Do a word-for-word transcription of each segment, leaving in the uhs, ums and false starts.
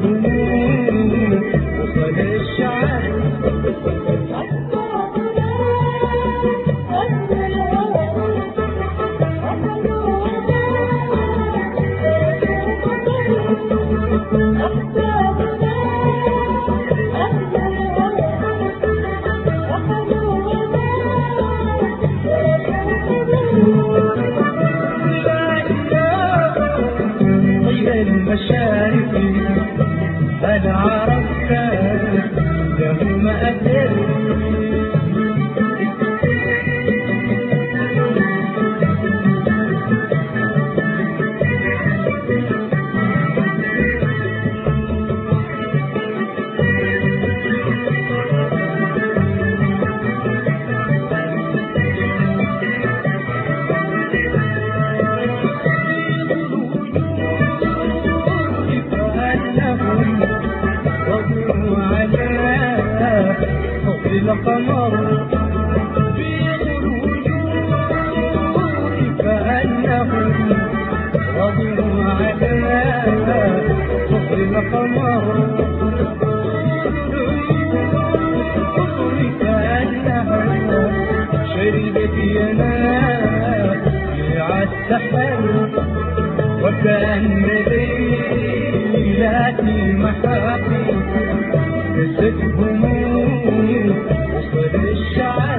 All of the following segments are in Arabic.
الهموم وصل الشعر المشارف أنا عرفتك يوم أدري القمر بيض الوجوه كأنهم رضوا على صفر القمر كأنها شربت ينابيع السحر وكأن ليلات المحاقي كست هموم وصل الشعر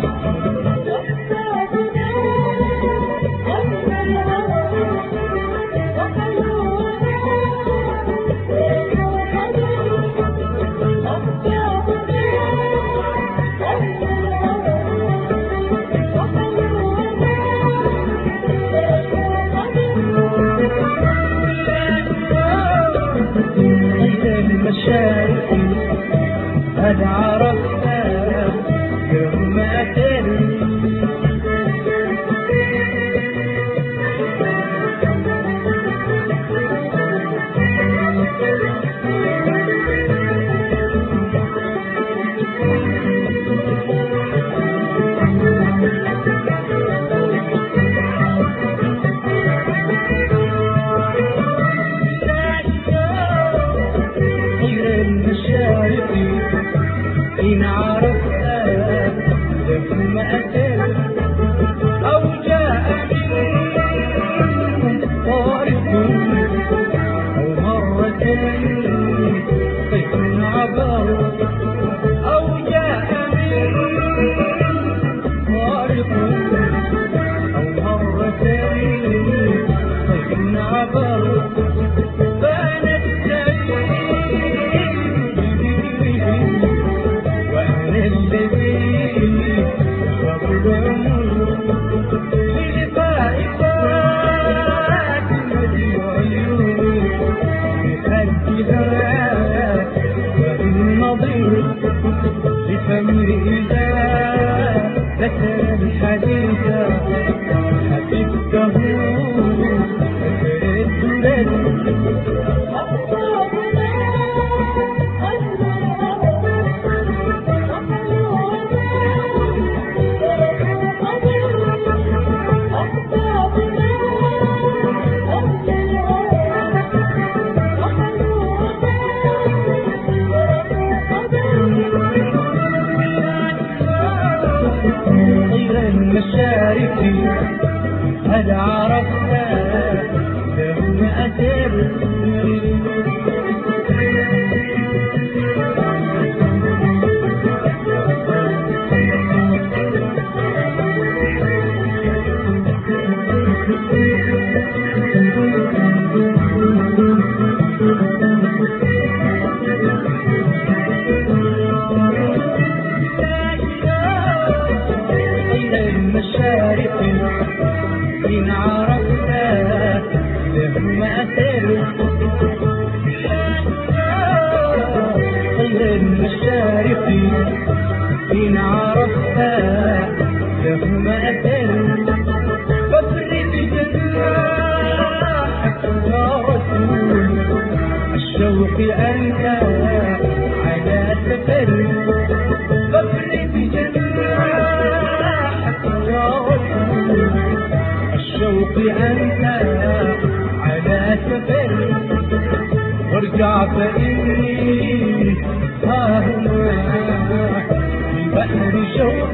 المشارق أنا عرفتك يوم أتري إن عرفتك يوم أتري أو جاء منهم طارق أو مرة طيف عبر أو جاء منهم طارق أو مرة طيف عبر بانت لفمي إذا ذكر الحديث حبيبته ذكر المشارق هل عرفتك يوم أتري المشارق إن عرفتك يوم أتري غير المشارق إن عرفتك يوم أتري فاضرب جناحك يا رسول الشوق أنت على سفر فاضرب جناحك يا رسول الشوق أنت على سفر ارجع فإني ها هنا في بحر شوق